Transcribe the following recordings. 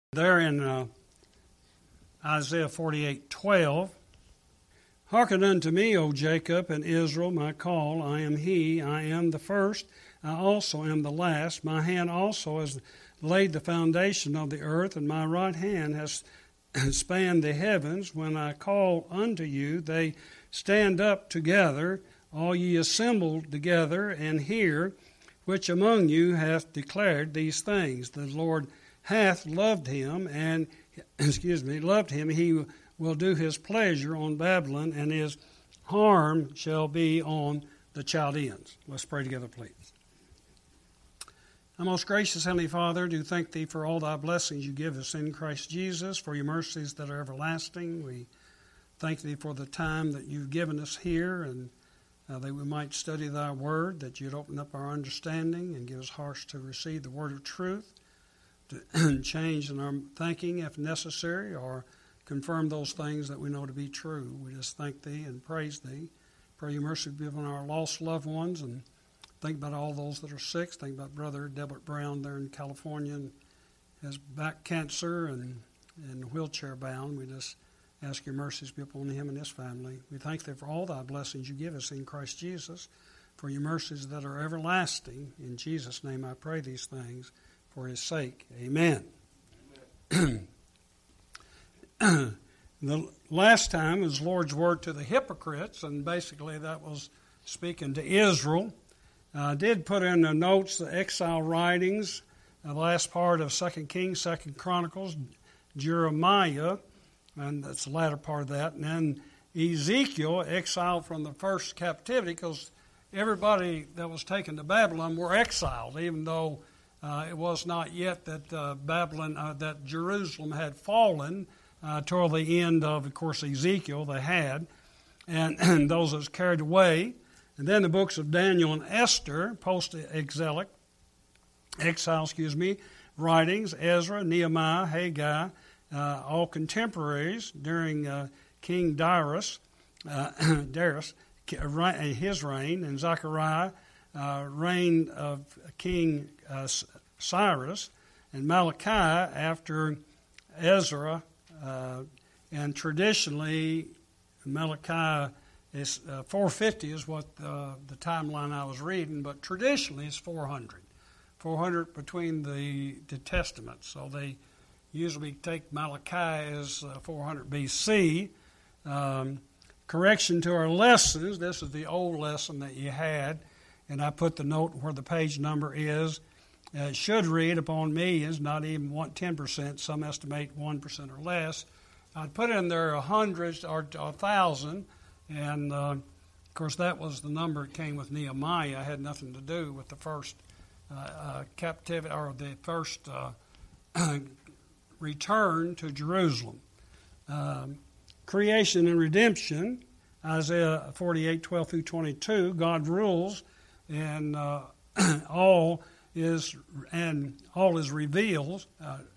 There in Isaiah 48:12, "Hearken unto me, O Jacob and Israel, my call. I am he, I am the first, I also am the last. My hand also has laid the foundation of the earth, and my right hand has spanned the heavens. When I call unto you, they stand up together. All ye assembled together, and hear, which among you hath declared these things? The Lord hath loved him, and loved him. He will do his pleasure on Babylon, and his harm shall be on the Chaldeans." Let's pray together, please. Our most gracious Heavenly Father, do thank Thee for all Thy blessings you give us in Christ Jesus, for your mercies that are everlasting. We thank Thee for the time that You've given us here, and that we might study Thy Word, that You'd open up our understanding and give us hearts to receive the Word of truth, to change in our thinking if necessary, or confirm those things that we know to be true. We just thank Thee and praise Thee. Pray Your mercy be upon our lost loved ones, and think about all those that are sick. Think about Brother Delbert Brown there in California, and has back cancer and wheelchair bound. We just ask Your mercies be upon him and his family. We thank Thee for all Thy blessings You give us in Christ Jesus, for Your mercies that are everlasting. In Jesus' name I pray these things for His sake. Amen. The last time was the Lord's word to the hypocrites, and basically that was speaking to Israel. I did put in the notes the exile writings, the last part of 2 Kings, 2 Chronicles, Jeremiah, and that's the latter part of that, and then Ezekiel, exiled from the first captivity, because everybody that was taken to Babylon were exiled, even though it was not yet that that Jerusalem had fallen toward the end of course, Ezekiel. They had, and those that was carried away. And then the books of Daniel and Esther, post-exile, writings, Ezra, Nehemiah, Haggai, all contemporaries during King Darius, his reign, and Zechariah, reign of King Cyrus, and Malachi after Ezra, and traditionally Malachi is 450 is what the timeline I was reading, but traditionally it's 400. 400 between the Testaments, so they usually take Malachi as 400 BC. Correction to our lessons, this is the old lesson that you had, and I put the note where the page number is. It should read upon millions, not even 10%. Some estimate 1% or less. I'd put in there 100 or 1,000, and of course that was the number that came with Nehemiah. It had nothing to do with the first captivity or the first return to Jerusalem. Creation and redemption, Isaiah 48:12 through 22. God rules, and all is revealed.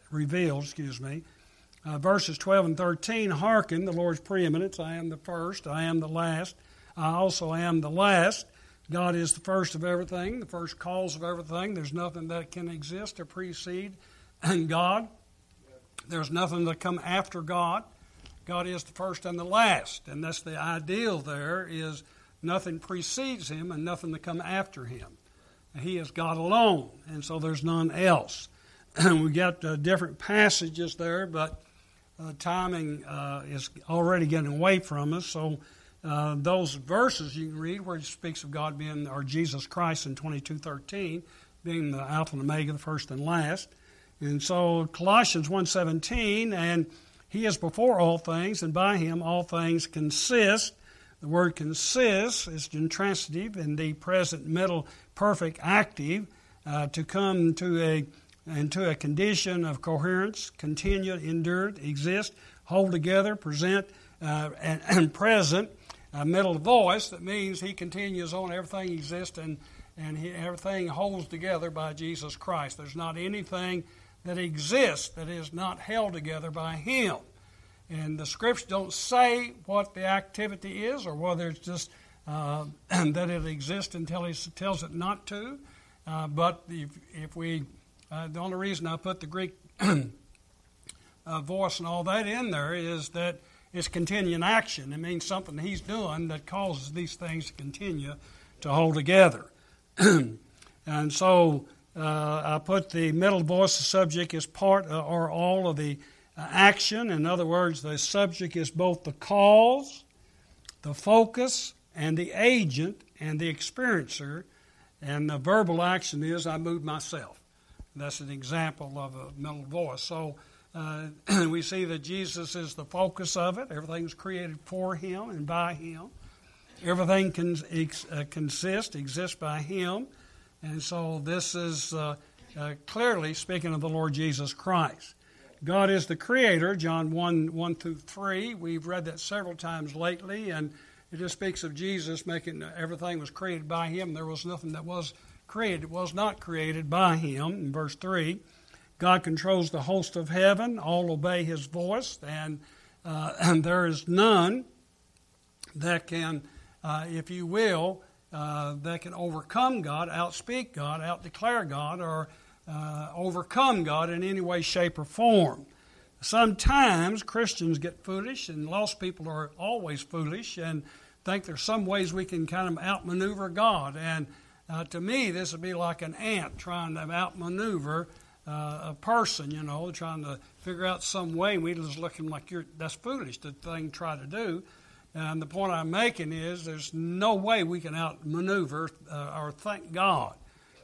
Verses 12 and 13, hearken the Lord's preeminence. I am the first, I am the last, I also am the last. God is the first of everything, the first cause of everything. There's nothing that can exist or precede God. There's nothing that come after God. God is the first and the last, and that's the ideal there, is nothing precedes Him and nothing to come after Him. He is God alone, and so there's none else. We got different passages there, but timing is already getting away from us. So those verses you can read where He speaks of God being, or Jesus Christ in 22:13, being the Alpha and Omega, the first and last. And so Colossians 1:17, and He is before all things, and by Him all things consist. The word consist is intransitive in the present middle perfect active, to come to into a condition of coherence, continue, endure, exist, hold together, present, and present. Middle voice, that means He continues on, everything exists, and everything holds together by Jesus Christ. There's not anything that exists that is not held together by Him. And the Scriptures don't say what the activity is, or whether it's just that it exists until He tells it not to. But if we, the only reason I put the Greek voice and all that in there is that it's continuing action. It means something he's doing that causes these things to continue to hold together. And so I put the middle voice, the subject, is part or all of the action. In other words, the subject is both the cause, the focus, and the agent and the experiencer. And the verbal action is I move myself. That's an example of a middle voice. So we see that Jesus is the focus of it. Everything's created for him and by him. Everything exists by him. And so this is clearly speaking of the Lord Jesus Christ. God is the creator, John 1 through 3. We've read that several times lately, and it just speaks of Jesus making everything was created by him. There was nothing that was created. It was not created by him, in verse 3. God controls the host of heaven. All obey his voice, and there is none that can, if you will, that can overcome God, outspeak God, outdeclare God, or overcome God in any way, shape, or form. Sometimes Christians get foolish, and lost people are always foolish, and think there's some ways we can kind of outmaneuver God. And to me, this would be like an ant trying to outmaneuver a person, trying to figure out some way. We just looking like that's foolish, the thing to try to do. And the point I'm making is there's no way we can outmaneuver or thank God.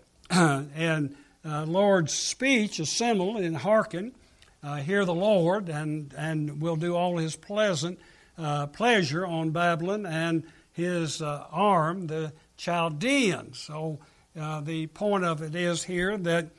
And Lord's speech, assemble and hearken, hear the Lord, and will do all his pleasure on Babylon and his arm, the Chaldeans. So the point of it is here that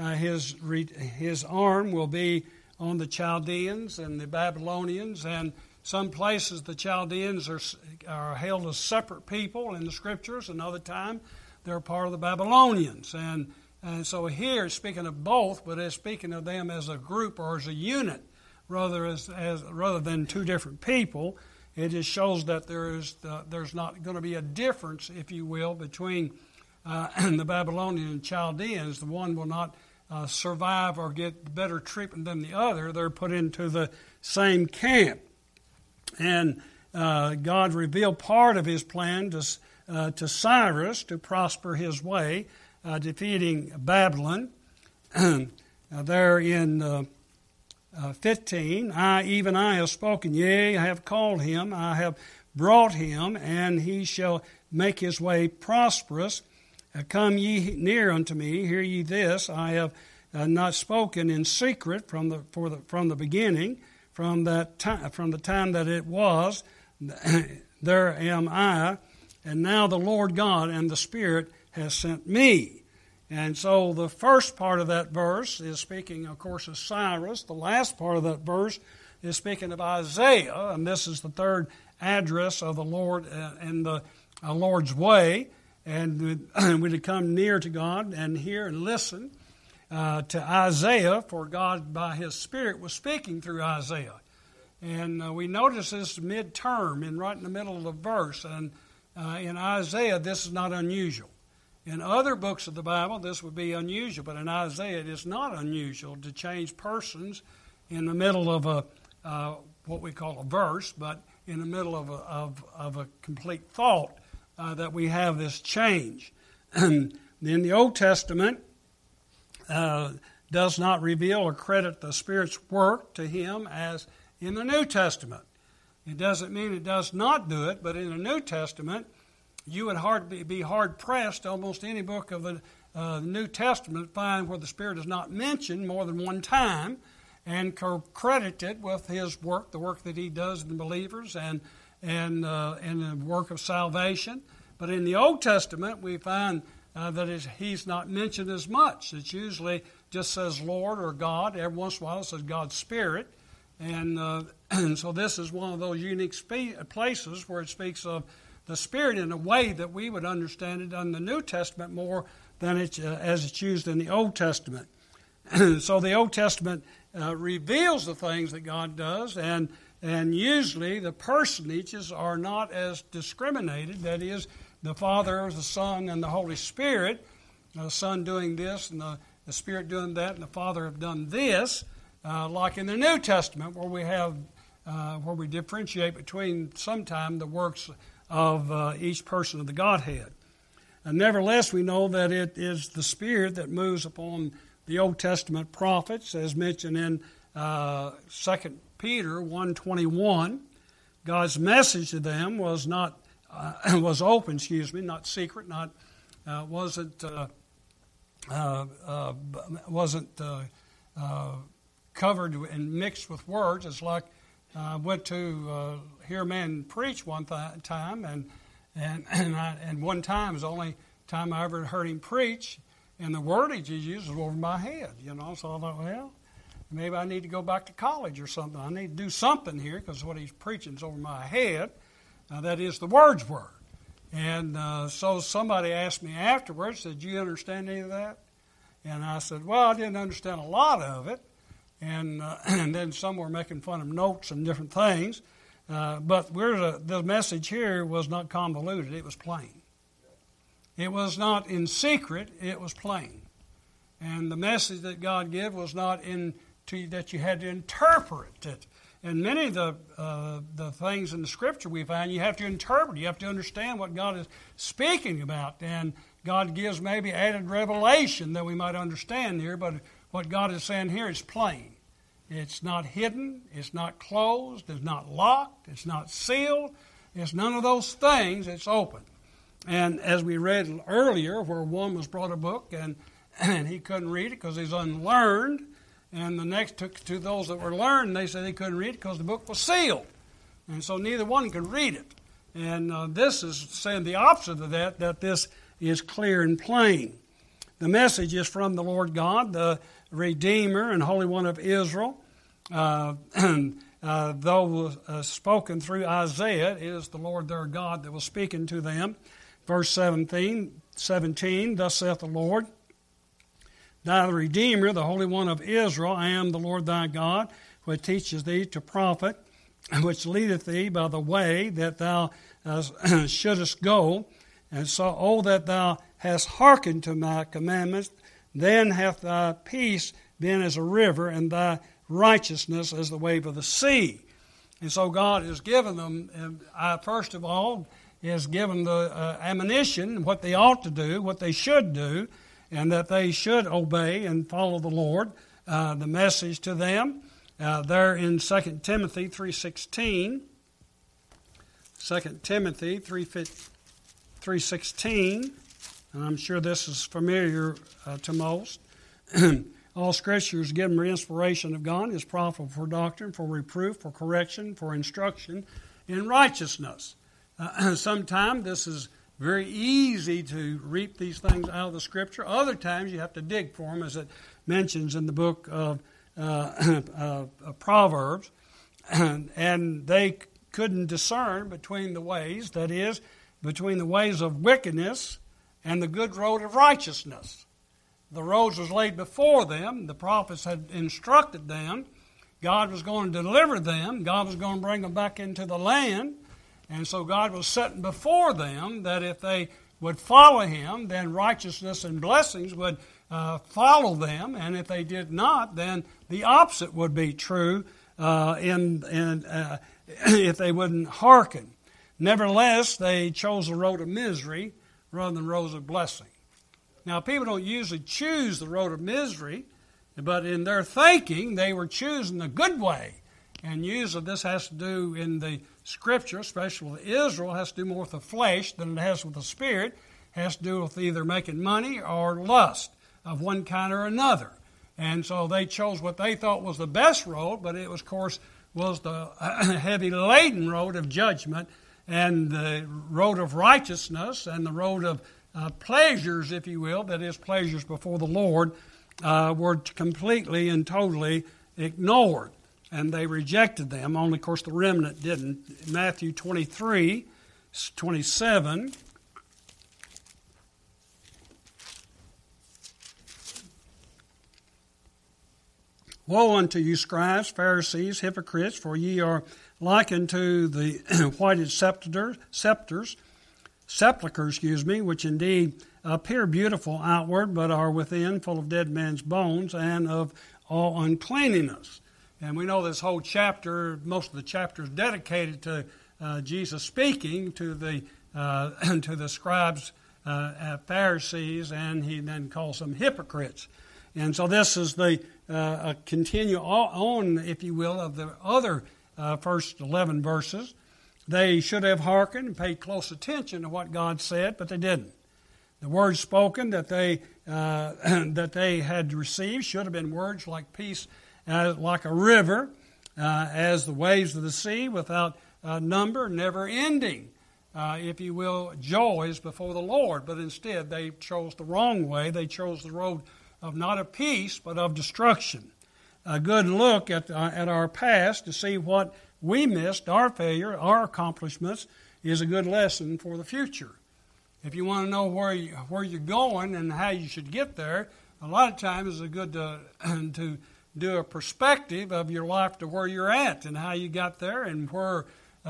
his arm will be on the Chaldeans and the Babylonians, and some places the Chaldeans are held as separate people in the Scriptures, and other time they're part of the Babylonians. And so here it's speaking of both, but it's speaking of them as a group or as a unit, rather than two different people. It just shows that there's not going to be a difference, if you will, between the Babylonian and Chaldeans. The one will not survive or get better treatment than the other. They're put into the same camp. And God revealed part of his plan to Cyrus to prosper his way, defeating Babylon. There in 15, even I have spoken, yea, I have called him, I have brought him, and he shall make his way prosperous. Come ye near unto me, hear ye this, I have not spoken in secret from the beginning, from the time that it was, there am I, and now the Lord God and the Spirit has sent me. And so the first part of that verse is speaking, of course, of Cyrus. The last part of that verse is speaking of Isaiah, and this is the third address of the Lord and the Lord's way. And we to come near to God and hear and listen to Isaiah, for God by his Spirit was speaking through Isaiah. And we notice this mid-term and right in the middle of the verse. And in Isaiah, this is not unusual. In other books of the Bible, this would be unusual, but in Isaiah, it is not unusual to change persons in the middle of what we call a verse, but in the middle of a complete thought that we have this change. In the Old Testament, does not reveal or credit the Spirit's work to him as in the New Testament. It doesn't mean it does not do it, but in the New Testament, you would be hard-pressed, almost any book of the New Testament, find where the Spirit is not mentioned more than one time and credited with his work, the work that he does in the believers and the work of salvation. But in the Old Testament, we find that he's not mentioned as much. It usually just says Lord or God. Every once in a while it says God's Spirit. And so this is one of those unique places where it speaks of the Spirit in a way that we would understand it in the New Testament more than as it's used in the Old Testament. So the Old Testament reveals the things that God does, and usually the personages are not as discriminated. That is, the Father, the Son, and the Holy Spirit, the Son doing this, and the Spirit doing that, and the Father have done this. like in the New Testament, where we have where we differentiate between sometime the works of each person of the Godhead. And nevertheless, we know that it is the Spirit that moves upon the Old Testament prophets, as mentioned in 2 Peter 1:21. God's message to them was not was open, not secret, wasn't covered and mixed with words. It's like I went to hear a man preach one time, and one time was the only time I ever heard him preach, and the wordage he used was over my head, So I thought, well, maybe I need to go back to college or something. I need to do something here because what he's preaching is over my head. That is, the words were. And so somebody asked me afterwards, did you understand any of that? And I said, well, I didn't understand a lot of it. And then some were making fun of notes and different things. But the message here was not convoluted. It was plain. It was not in secret. It was plain. And the message that God gave was not that you had to interpret it. And many of the things in the Scripture we find, you have to interpret. You have to understand what God is speaking about. And God gives maybe added revelation that we might understand here, but what God is saying here is plain. It's not hidden. It's not closed. It's not locked. It's not sealed. It's none of those things. It's open. And as we read earlier, where one was brought a book and he couldn't read it because he's unlearned, and the next took to those that were learned, they said they couldn't read it because the book was sealed. And so neither one could read it. And this is saying the opposite of that this is clear and plain. The message is from the Lord God, the Redeemer and Holy One of Israel. Though spoken through Isaiah, it is the Lord their God that was speaking to them. Verse 17, thus saith the Lord, Thou the Redeemer, the Holy One of Israel, I am the Lord thy God, which teaches thee to profit, which leadeth thee by the way that thou shouldest go. And so, O that thou hast hearkened to my commandments, then hath thy peace been as a river, and thy righteousness as the wave of the sea. And so God has given them, first of all, has given the admonition, what they ought to do, what they should do, and that they should obey and follow the Lord. The message to them, there in 2 Timothy 3:16, 2 Timothy 3:16, and I'm sure this is familiar to most. All Scripture is given by inspiration of God, is profitable for doctrine, for reproof, for correction, for instruction in righteousness. Sometimes this is very easy to reap these things out of the Scripture. Other times you have to dig for them, as it mentions in the book of Proverbs. And they couldn't discern between the ways, that is, between the ways of wickedness and the good road of righteousness. The road was laid before them. The prophets had instructed them. God was going to deliver them. God was going to bring them back into the land. And so God was setting before them that if they would follow Him, then righteousness and blessings would follow them. And if they did not, then the opposite would be true if they wouldn't hearken. Nevertheless, they chose the road of misery rather than the road of blessing. Now, people don't usually choose the road of misery, but in their thinking, they were choosing the good way. And usually this has to do in the Scripture, especially with Israel, has to do more with the flesh than it has with the Spirit. It has to do with either making money or lust of one kind or another. And so they chose what they thought was the best road, but it was, of course, was the heavy laden road of judgment, and the road of righteousness, and the road of pleasures, if you will, that is, pleasures before the Lord, were completely and totally ignored. And they rejected them. Only, of course, the remnant didn't. Matthew 23:27. Woe unto you, scribes, Pharisees, hypocrites, for ye are like unto the whited sepulchres, which indeed appear beautiful outward, but are within full of dead men's bones and of all uncleanliness. And we know this whole chapter, most of the chapter is dedicated to Jesus speaking to the scribes, Pharisees, and he then calls them hypocrites. And so this is the continue on, if you will, of the other first 11 verses. They should have hearkened and paid close attention to what God said, but they didn't. The words spoken that they had received should have been words like peace, like a river, as the waves of the sea, without number, never ending, if you will, joys before the Lord. But instead, they chose the wrong way. They chose the road of not of peace, but of destruction. A good look at our past to see what we missed, our failure, our accomplishments, is a good lesson for the future. If you want to know where you're going and how you should get there, a lot of times it's good to do a perspective of your life to where you're at and how you got there and where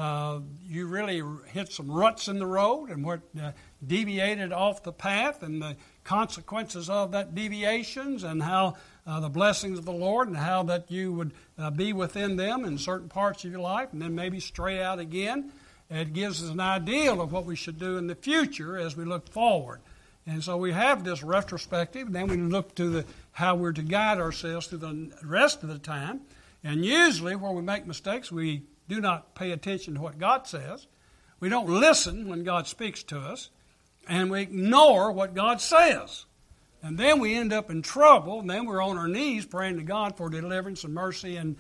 you really hit some ruts in the road and what deviated off the path and the consequences of that deviations and how the blessings of the Lord and how that you would be within them in certain parts of your life and then maybe stray out again. It gives us an idea of what we should do in the future as we look forward. And so we have this retrospective, and then we look to how we're to guide ourselves through the rest of the time. And usually where we make mistakes, we do not pay attention to what God says. We don't listen when God speaks to us, and we ignore what God says. And then we end up in trouble, and then we're on our knees praying to God for deliverance and mercy and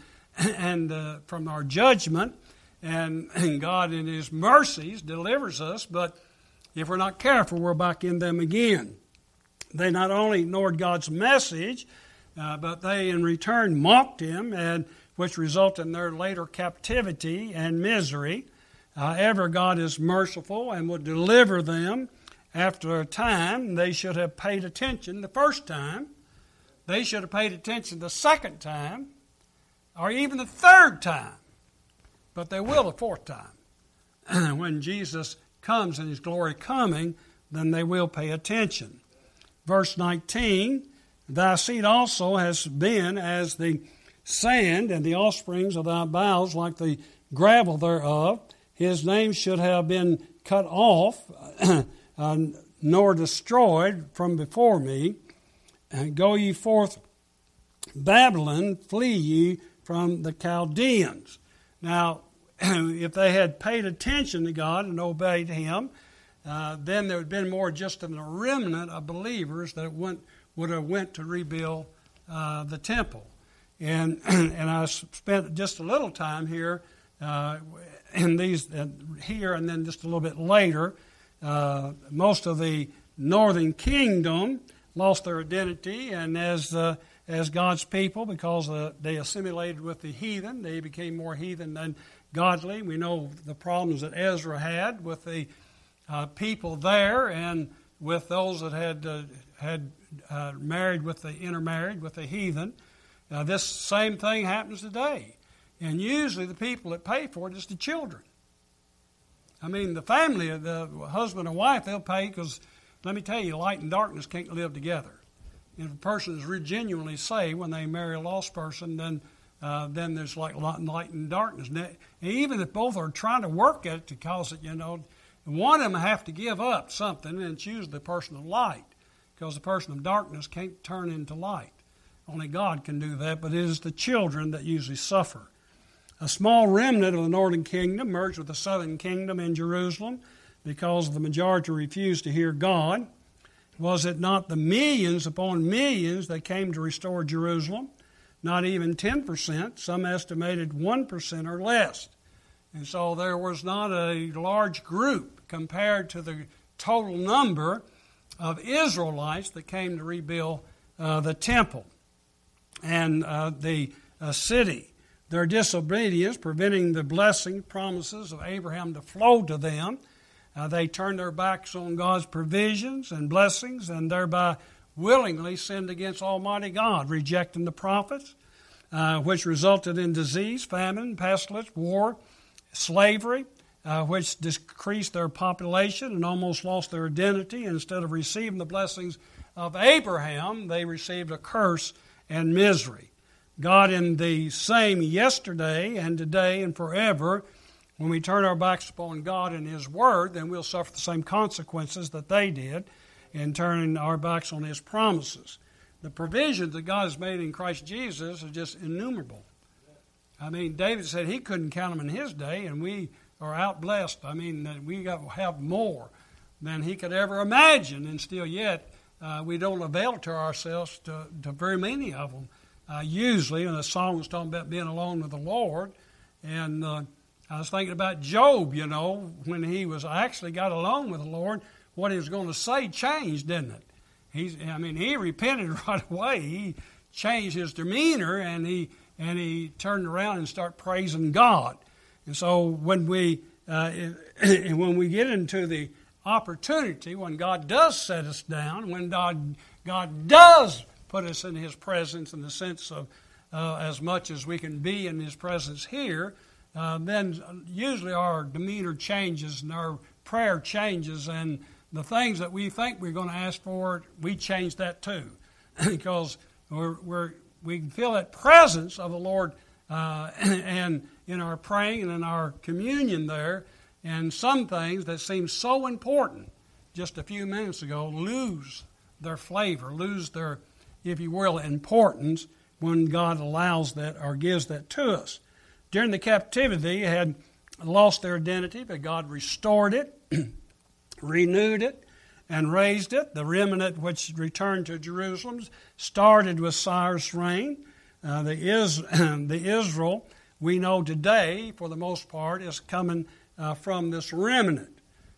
from our judgment. And God in His mercies delivers us, but if we're not careful, we're back in them again. They not only ignored God's message, but they in return mocked Him, and which resulted in their later captivity and misery. However, God is merciful and will deliver them after a time. They should have paid attention the first time. They should have paid attention the second time, or even the third time. But they will the fourth time. When Jesus comes in His glory coming, then they will pay attention. Verse 19, thy seed also has been as the sand, and the offsprings of thy bowels like the gravel thereof. His name should have been cut off, nor destroyed from before me. Go ye forth, Babylon, flee ye from the Chaldeans. Now, if they had paid attention to God and obeyed Him, then there would have been more just than a remnant of believers that would have went to rebuild the temple. And I spent just a little time here in these here, and then just a little bit later. Most of the northern kingdom lost their identity, and as God's people, because they assimilated with the heathen, they became more heathen than godly. We know the problems that Ezra had with the people there, and with those that had married with the intermarried with the heathen. This same thing happens today, and usually the people that pay for it is the children. I mean, the family, the husband and wife, they'll pay because, let me tell you, light and darkness can't live together. And if a person is genuinely saved when they marry a lost person, then there's like light and darkness. And even if both are trying to work at it to cause it, one of them have to give up something and choose the person of light, because the person of darkness can't turn into light. Only God can do that, but it is the children that usually suffer. A small remnant of the northern kingdom merged with the southern kingdom in Jerusalem because the majority refused to hear God. Was it not the millions upon millions that came to restore Jerusalem? Not even 10%. Some estimated 1% or less. And so there was not a large group compared to the total number of Israelites that came to rebuild the temple and the city. Their disobedience, preventing the blessing promises of Abraham to flow to them. They turned their backs on God's provisions and blessings, and thereby willingly sinned against Almighty God, rejecting the prophets, which resulted in disease, famine, pestilence, war, slavery, which decreased their population and almost lost their identity. Instead of receiving the blessings of Abraham, they received a curse and misery. God in the same yesterday and today and forever. When we turn our backs upon God and His Word, then we'll suffer the same consequences that they did in turning our backs on His promises. The provisions that God has made in Christ Jesus are just innumerable. I mean, David said he couldn't count them in his day, and we are outblessed. I mean, that we have more than he could ever imagine, and still yet we don't avail to ourselves to very many of them. Usually, and the song was talking about being alone with the Lord, and I was thinking about Job, when he was actually got alone with the Lord, what he was going to say changed, didn't it? He repented right away. He changed his demeanor, and he turned around and started praising God. And so when we get into the opportunity, when God does set us down, when God does put us in His presence in the sense of as much as we can be in His presence here, then usually our demeanor changes and our prayer changes, and the things that we think we're going to ask for, we change that too, because we can feel that presence of the Lord and in our praying and in our communion there, and some things that seem so important just a few minutes ago lose their flavor, lose their, if you will, importance when God allows that or gives that to us. During the captivity, they had lost their identity, but God restored it, renewed it, and raised it. The remnant which returned to Jerusalem started with Cyrus' reign. The Israel we know today, for the most part, is coming from this remnant.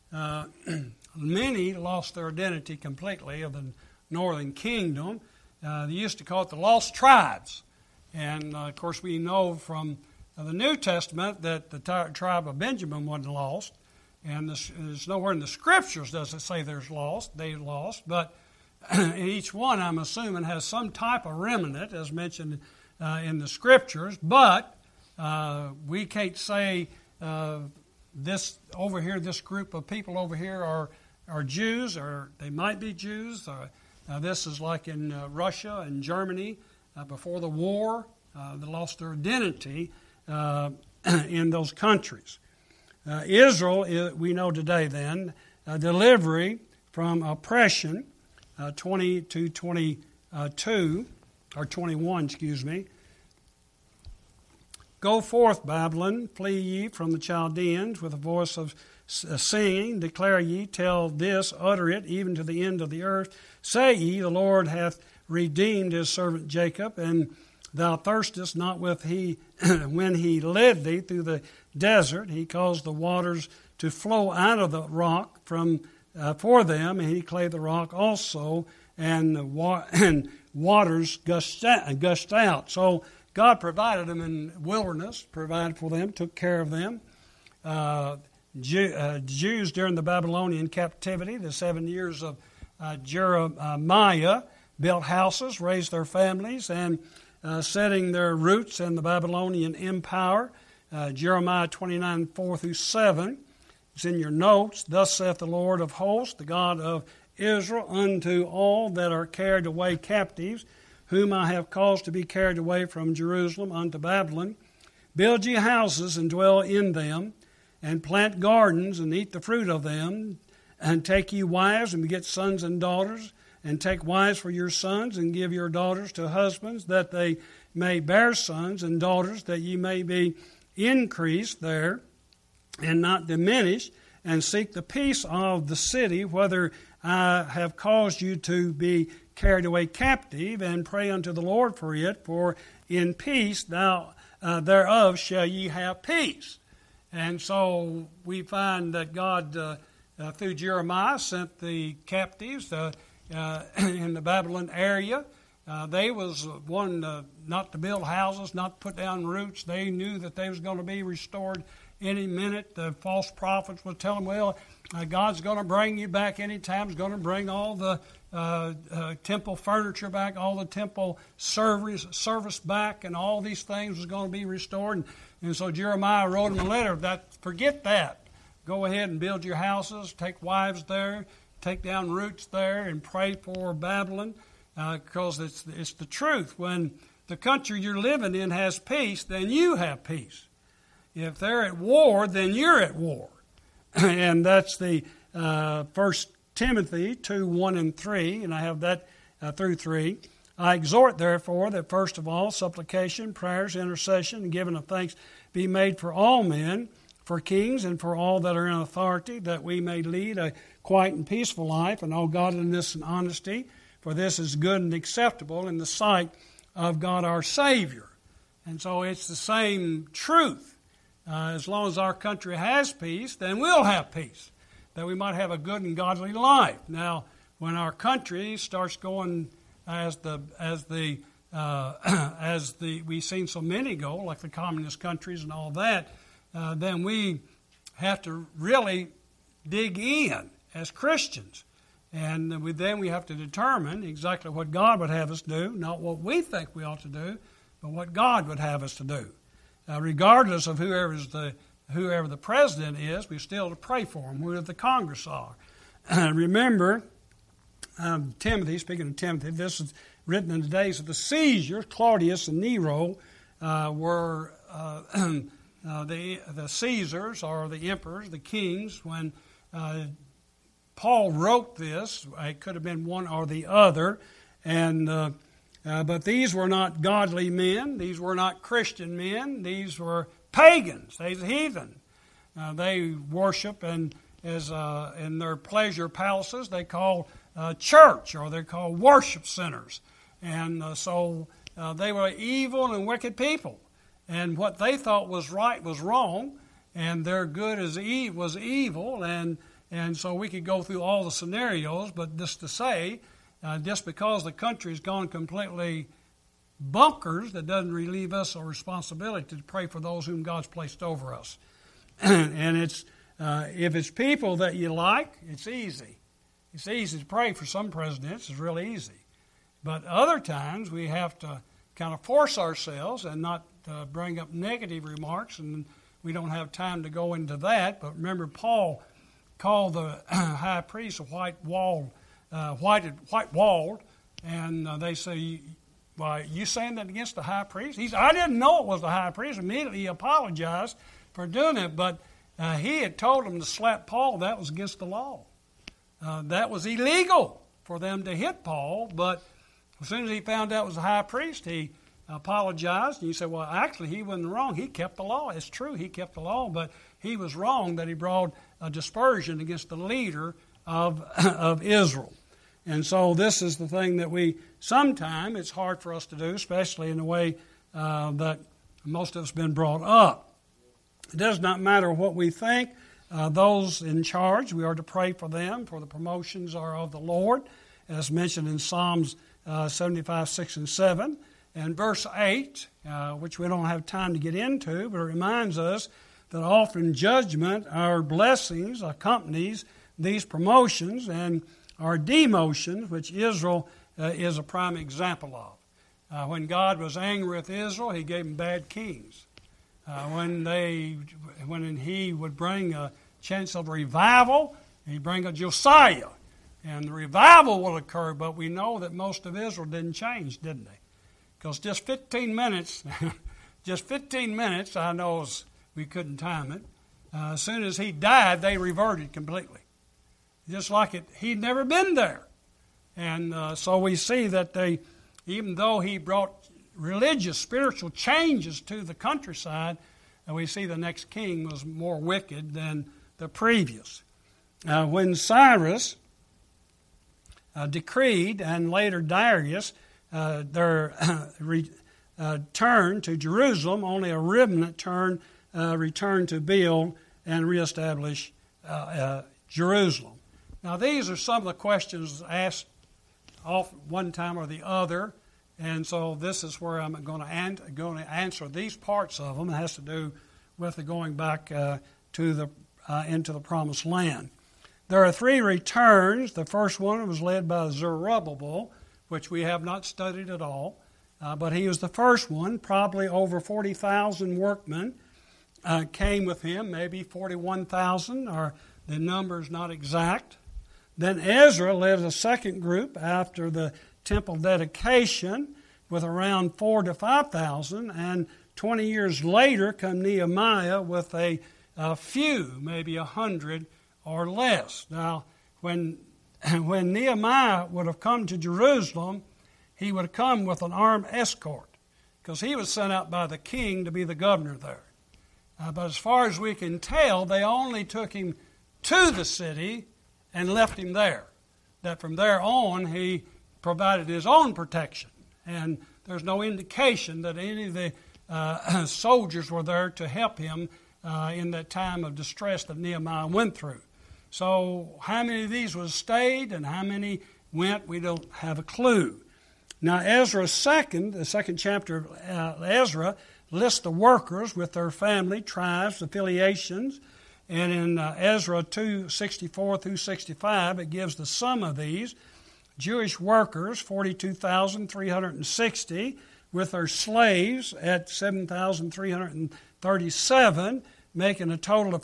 Many lost their identity completely of the northern kingdom. They used to call it the lost tribes. And, of course, we know from the New Testament that the tribe of Benjamin wasn't lost. And there's nowhere in the Scriptures does it say they lost. But each one, I'm assuming, has some type of remnant, as mentioned in the Scriptures. But we can't say this over here, this group of people over here are Jews, or they might be Jews. This is like in Russia and Germany before the war. They lost their identity in those countries. Israel, we know today then, delivery from oppression, 20 to 22, or 21, excuse me. Go forth, Babylon, flee ye from the Chaldeans with a voice of singing. Declare ye, tell this, utter it, even to the end of the earth. Say ye, the Lord hath redeemed His servant Jacob, and thou thirstest not with when He led thee through the desert. He caused the waters to flow out of the rock for them, and He clave the rock also, and waters gushed out. So God provided them in wilderness, provided for them, took care of them. Jews during the Babylonian captivity, the 7 years of Jeremiah, built houses, raised their families, and setting their roots in the Babylonian Empire. Jeremiah 29, 4 through 7. It's in your notes. Thus saith the Lord of hosts, the God of Israel, unto all that are carried away captives, whom I have caused to be carried away from Jerusalem unto Babylon. Build ye houses and dwell in them, and plant gardens and eat the fruit of them, and take ye wives and beget sons and daughters, and take wives for your sons, and give your daughters to husbands, that they may bear sons and daughters, that ye may be increased there, and not diminished, and seek the peace of the city, whether I have caused you to be carried away captive, and pray unto the Lord for it, for in peace thereof shall ye have peace. And so we find that God, through Jeremiah, sent the captives in the Babylon area. They was one not to build houses, not to put down roots. They knew that they was going to be restored any minute. The false prophets would tell them, well, God's going to bring you back any time. He's going to bring all the temple furniture back, all the temple service back, and all these things was going to be restored. And so Jeremiah wrote him a letter that, forget that. Go ahead and build your houses, take wives there, take down roots there, and pray for Babylon, because it's the truth. When the country you're living in has peace, then you have peace. If they're at war, then you're at war. And that's the 1 Timothy 2, 1 and 3, and I have that through 3. I exhort, therefore, that first of all, supplication, prayers, intercession, and giving of thanks be made for all men, for kings, and for all that are in authority, that we may lead a quiet and peaceful life in all godliness and honesty, for this is good and acceptable in the sight of God our Savior. And so it's the same truth. As long as our country has peace, then we'll have peace, that we might have a good and godly life. Now, when our country starts going as we've seen so many go, like the communist countries and all that, then we have to really dig in as Christians. And then we have to determine exactly what God would have us do, not what we think we ought to do, but what God would have us to do. Regardless of whoever the president is, we still to pray for him, whoever the Congress are. Remember, Timothy, speaking of Timothy, this is written in the days of the Caesars. Claudius and Nero were the Caesars, or the emperors, the kings. When Paul wrote this, it could have been one or the other, and but these were not godly men. These were not Christian men. These were pagans. They were heathen. They worship, and as in their pleasure palaces, they call church, or they're called worship centers. And so they were evil and wicked people. And what they thought was right was wrong, and their good was evil. And so we could go through all the scenarios, but just to say, just because the country's gone completely bonkers, that doesn't relieve us of responsibility to pray for those whom God's placed over us. And it's if it's people that you like, it's easy. It's easy to pray for some presidents. It's really easy. But other times we have to kind of force ourselves and not bring up negative remarks, and we don't have time to go into that. But remember, Paul called the high priest a white-walled, and they say, "Why, you saying that against the high priest?" He said, "I didn't know it was the high priest." Immediately he apologized for doing it, but he had told them to slap Paul. That was against the law. That was illegal for them to hit Paul, but as soon as he found out it was the high priest, he apologized. And you say, well, actually, he wasn't wrong. He kept the law. It's true, he kept the law, but he was wrong that he brought a dispersion against the leader of Israel. And so this is the thing that sometimes it's hard for us to do, especially in the way that most of us have been brought up. It does not matter what we think. Those in charge, we are to pray for them, for the promotions are of the Lord, as mentioned in Psalms 75, 6, and 7. And verse 8, which we don't have time to get into, but it reminds us that often judgment, our blessings, accompanies these promotions and our demotions, which Israel is a prime example of. When God was angry with Israel, he gave them bad kings. When he would bring a chance of revival, he'd bring a Josiah, and the revival will occur, but we know that most of Israel didn't change, didn't they? Because just 15 minutes, I know we couldn't time it. As soon as he died, they reverted completely. Just like he'd never been there. And so we see that even though he brought religious, spiritual changes to the countryside, we see the next king was more wicked than the previous. When Cyrus decreed, and later Darius, their return to Jerusalem, only a remnant returned to build and reestablish Jerusalem. Now, these are some of the questions asked off one time or the other, and so this is where I'm going to answer these parts of them. It has to do with the going back into the Promised Land. There are 3 returns. The first one was led by Zerubbabel, which we have not studied at all, but he was the first one. Probably over 40,000 workmen came with him, maybe 41,000, or the number is not exact. Then Ezra led a second group after the temple dedication, with around 4,000 to 5,000, and 20 years later come Nehemiah with a few, maybe 100 or less. Now, when Nehemiah would have come to Jerusalem, he would have come with an armed escort, because he was sent out by the king to be the governor there. But as far as we can tell, they only took him to the city and left him there. That from there on, he provided his own protection. And there's no indication that any of the soldiers were there to help him in that time of distress that Nehemiah went through. So how many of these was stayed and how many went, we don't have a clue. Now, Ezra 2, the second chapter of Ezra, lists the workers with their family, tribes, affiliations. And in Ezra 2:64 through 65, it gives the sum of these. Jewish workers, 42,360, with their slaves at 7,337, making a total of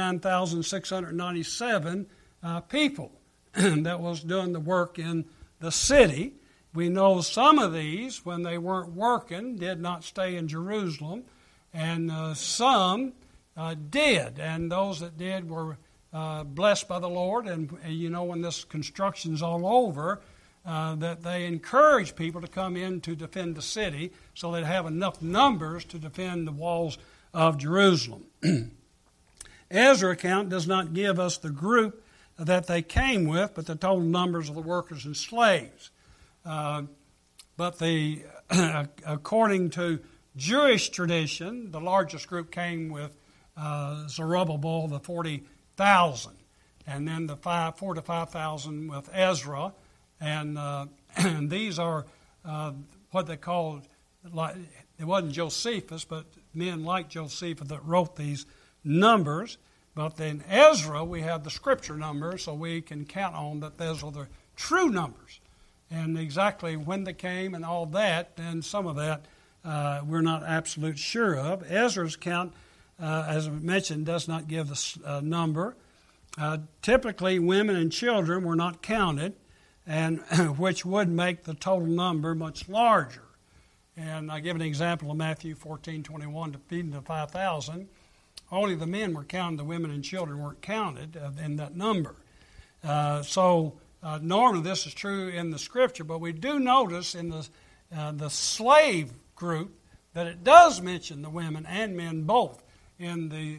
49,697 people that was doing the work in the city. We know some of these, when they weren't working, did not stay in Jerusalem, and some did, and those that did were blessed by the Lord. And you know, when this construction's all over, that they encourage people to come in to defend the city, so they'd have enough numbers to defend the walls of Jerusalem. Ezra account does not give us the group that they came with, but the total numbers of the workers and slaves. But according to Jewish tradition, the largest group came with Zerubbabel, the 40,000, and then the 4,000 to 5,000 with Ezra, and these are what they called, like, it wasn't Josephus, but men like Josephus that wrote these numbers. But then Ezra, we have the scripture numbers, so we can count on that those are the true numbers. And exactly when they came and all that, and some of that we're not absolute sure of. Ezra's count, as I mentioned, does not give the number. Typically, women and children were not counted, and which would make the total number much larger. And I give an example of Matthew 14:21, to feeding the 5,000. Only the men were counted; the women and children weren't counted in that number. Normally this is true in the Scripture, but we do notice in the slave group that it does mention the women and men both in the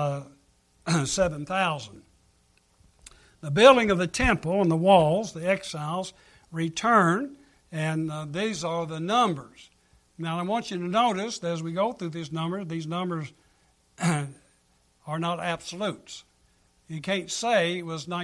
7,000. The building of the temple and the walls, the exiles return, and these are the numbers. Now I want you to notice that as we go through these numbers are not absolutes. You can't say it was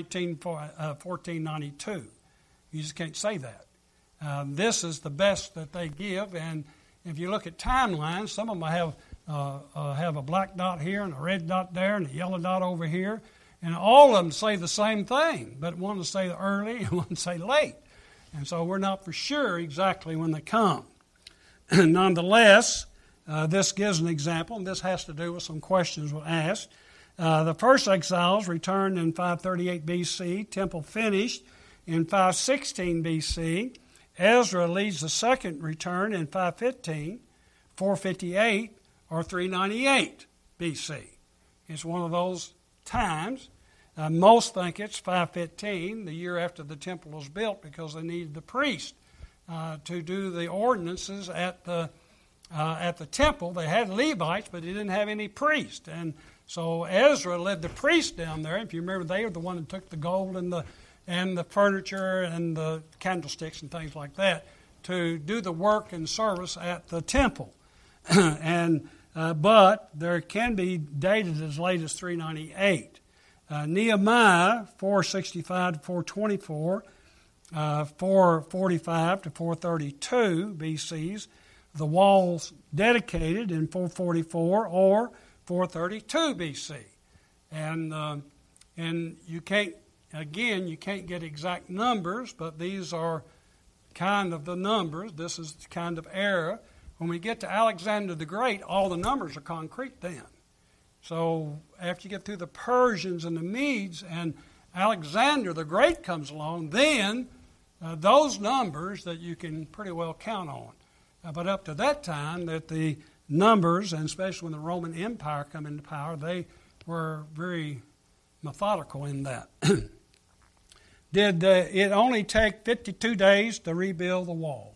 1492. You just can't say that. This is the best that they give, and if you look at timelines, some of them have a black dot here and a red dot there and a yellow dot over here, and all of them say the same thing, but one will say early and one will say late. And so we're not for sure exactly when they come. Nonetheless, this gives an example, and this has to do with some questions we asked. The first exiles returned in 538 B.C., temple finished in 516 B.C. Ezra leads the second return in 515, 458, or 398 B.C. It's one of those times. Most think it's 515, the year after the temple was built, because they needed the priest to do the ordinances at the temple. They had Levites, but they didn't have any priest. And so Ezra led the priests down there. If you remember, they were the one that took the gold and the furniture and the candlesticks and things like that to do the work and service at the temple. But there can be dated as late as 398. Nehemiah, 465 to 424, 445 to 432 BCs. The walls dedicated in 444 or 432 BC. And you can't get exact numbers, but these are kind of the numbers. This is the kind of era. When we get to Alexander the Great, all the numbers are concrete then. So after you get through the Persians and the Medes and Alexander the Great comes along, then those numbers that you can pretty well count on. But up to that time, that the numbers, and especially when the Roman Empire come into power, they were very methodical in that. Did it only take 52 days to rebuild the wall?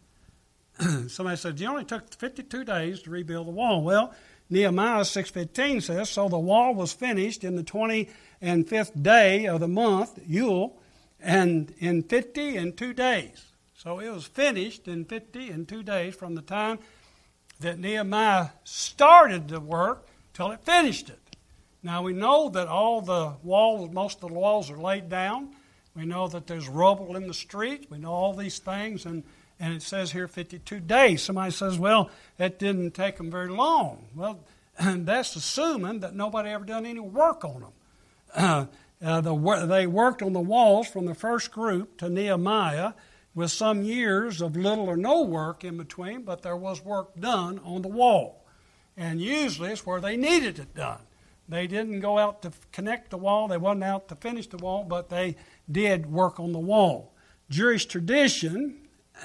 Somebody said, it only took 52 days to rebuild the wall. Well, Nehemiah 6:15 says, so the wall was finished in the 25th day of the month, Yule, and in 52 days. So it was finished in 52 days from the time that Nehemiah started the work till it finished it. Now we know that all the walls, most of the walls are laid down. We know that there's rubble in the street. We know all these things, and it says here 52 days. Somebody says, well, that didn't take them very long. Well, that's assuming that nobody ever done any work on them. They worked on the walls from the first group to Nehemiah with some years of little or no work in between, but there was work done on the wall. And usually it's where they needed it done. They didn't go out to connect the wall. They wasn't out to finish the wall, but they did work on the wall. Jewish tradition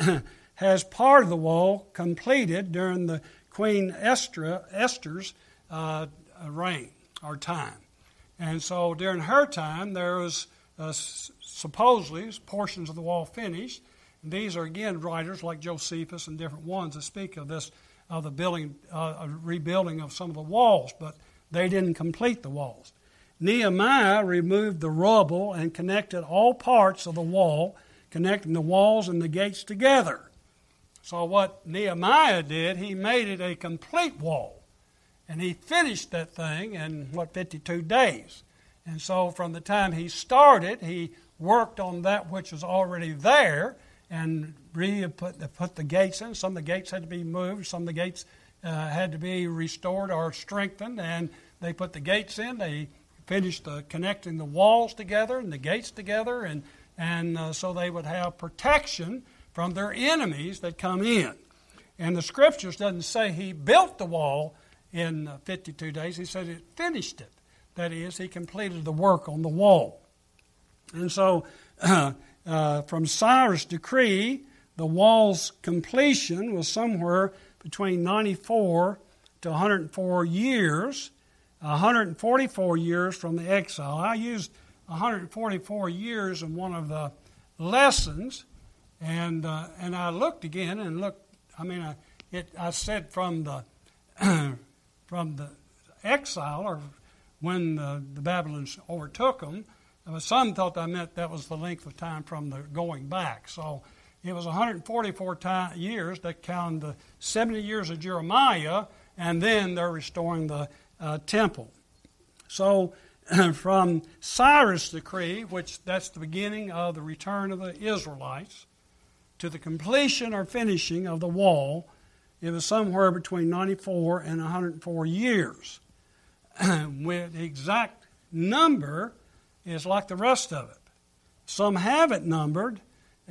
has part of the wall completed during the Queen Esther's reign or time. And so during her time, there was supposedly portions of the wall finished. And these are, again, writers like Josephus and different ones that speak of this, of the building, rebuilding of some of the walls, but they didn't complete the walls. Nehemiah removed the rubble and connected all parts of the wall, connecting the walls and the gates together. So what Nehemiah did, he made it a complete wall. And he finished that thing in, 52 days. And so from the time he started, he worked on that which was already there and put the gates in. Some of the gates had to be moved. Some of the gates had to be restored or strengthened. And they put the gates in. They finished connecting the walls together and the gates together. And so they would have protection from their enemies that come in. And the Scriptures doesn't say he built the wall in 52 days. He said he finished it. That is, he completed the work on the wall. And so from Cyrus' decree, the wall's completion was somewhere between 94 to 104 years, 144 years from the exile. I used 144 years in one of the lessons, and I looked again and looked. I mean, I said from the from the exile, or when the Babylonians overtook them. Some thought I meant that was the length of time from the going back. So it was 144 years that counted the 70 years of Jeremiah, and then they're restoring the temple. So from Cyrus' decree, which that's the beginning of the return of the Israelites, to the completion or finishing of the wall, it was somewhere between 94 and 104 years. With the exact number is like the rest of it. Some have it numbered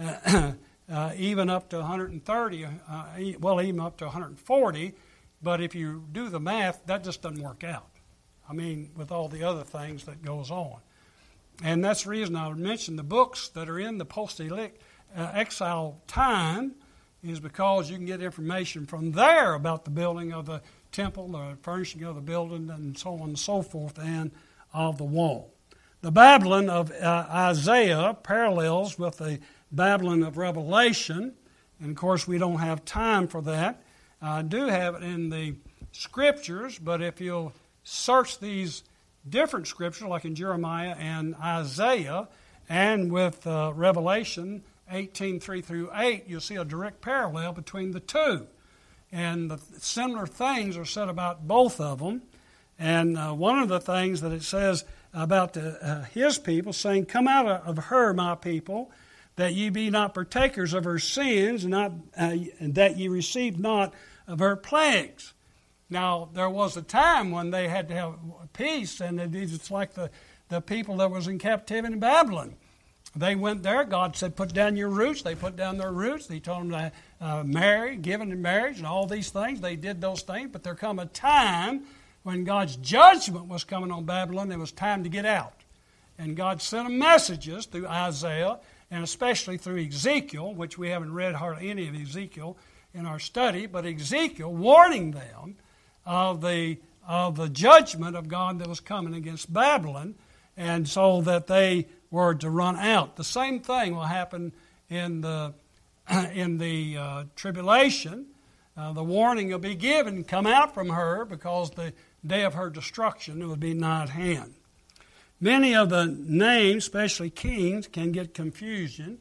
even up to 130, even up to 140, but if you do the math, that just doesn't work out. I mean, with all the other things that goes on. And that's the reason I would mention the books that are in the post-exile time is because you can get information from there about the building of the temple, the furnishing of the building, and so on and so forth, and of the wall. The Babylon of Isaiah parallels with the Babylon of Revelation, and of course we don't have time for that. I do have it in the Scriptures, but if you'll search these different Scriptures, like in Jeremiah and Isaiah, and with Revelation 18:3 through 8, you'll see a direct parallel between the two. And the similar things are said about both of them. And one of the things that it says about his people, saying, "Come out of her, my people, that ye be not partakers of her sins, and that ye receive not of her plagues." Now, there was a time when they had to have peace, and it's like the people that was in captivity in Babylon. They went there. God said, "Put down your roots." They put down their roots. He told them to marry, give in marriage, and all these things. They did those things, but there come a time when God's judgment was coming on Babylon. It was time to get out. And God sent them messages through Isaiah, and especially through Ezekiel, which we haven't read hardly any of Ezekiel. in our study, but Ezekiel warning them of the judgment of God that was coming against Babylon, and so that they were to run out. The same thing will happen in the tribulation. The warning will be given, come out from her, because the day of her destruction will be nigh at hand. Many of the names, especially kings, can get confusing,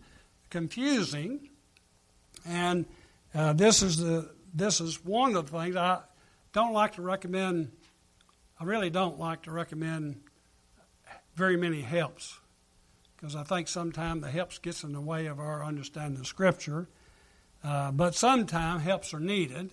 and this is one of the things I don't like to recommend. I really don't like to recommend very many helps, because I think sometimes the helps gets in the way of our understanding of Scripture. But sometimes helps are needed.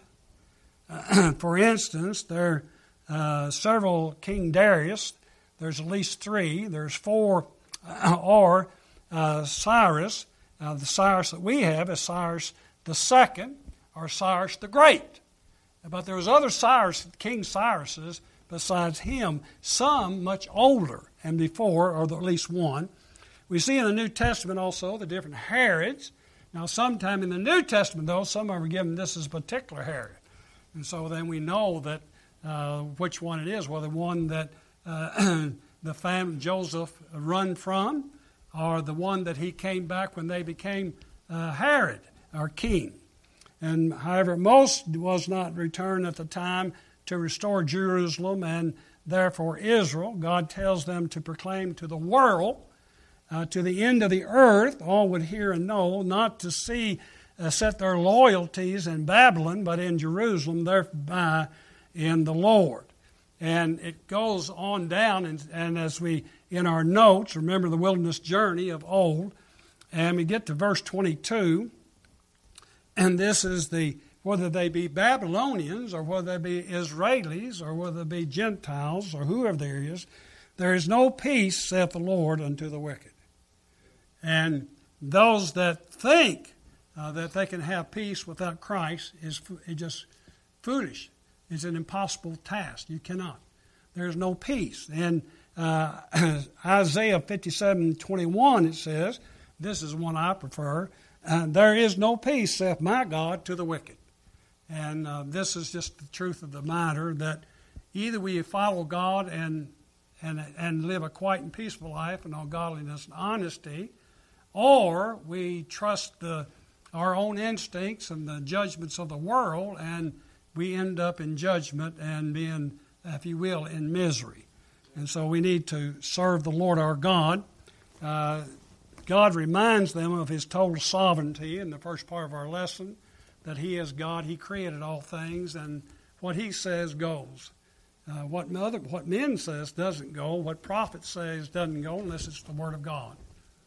For instance, there are several King Darius. There's at least 3. There's 4 or Cyrus. The Cyrus that we have is Cyrus the Second or Cyrus the Great. But there was other Cyrus, King Cyruses besides him, some much older and before, or at least one. We see in the New Testament also the different Herods. Now, sometime in the New Testament, though, some are given this is a particular Herod. And so then we know that which one it is, whether one that the family Joseph run from, or the one that he came back when they became Herod, or king. And however, most was not returned at the time to restore Jerusalem and therefore Israel. God tells them to proclaim to the world, to the end of the earth, all would hear and know, not to see set their loyalties in Babylon, but in Jerusalem, thereby in the Lord. And it goes on down, and as we, in our notes, remember the wilderness journey of old, and we get to verse 22, and this is whether they be Babylonians, or whether they be Israelis, or whether they be Gentiles, or whoever there is no peace, saith the Lord, unto the wicked. And those that think that they can have peace without Christ is just foolish. It's an impossible task. You cannot. There's no peace. And Isaiah 57:21, it says, this is one I prefer, there is no peace, saith my God, to the wicked. And this is just the truth of the matter, that either we follow God and live a quiet and peaceful life in all godliness and honesty, or we trust our own instincts and the judgments of the world, and we end up in judgment and being, if you will, in misery. And so we need to serve the Lord our God. God reminds them of His total sovereignty in the first part of our lesson, that He is God. He created all things, and what He says goes. What men says doesn't go. What prophets says doesn't go unless it's the Word of God.